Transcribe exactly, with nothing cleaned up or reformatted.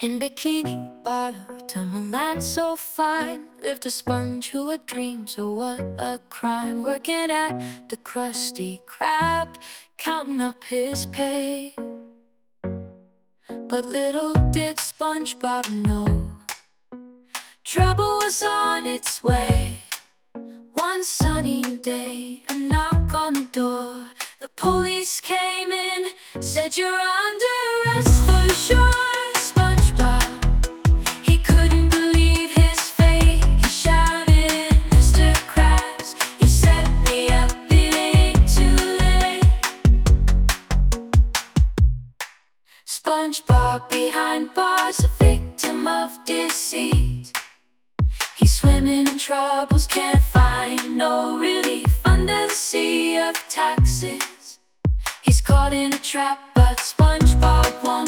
In bikini bottom, a land so fine, lived a sponge who had dreams. Oh, what a crime! Working at the Krusty Krab, counting up his pay. But little did SpongeBob know, trouble was on its way. One sunny day, a knock on the door. The police came in, said you're under arrest for sure, SpongeBob. He couldn't believe his fate. He shouted, Mister Krabs, you set me up, it ain't too late. SpongeBob behind bars, a victim of deceit. He's swimming in troubles, can't find no relief under the sea of taxes. He's caught in a trap, but SpongeBob won't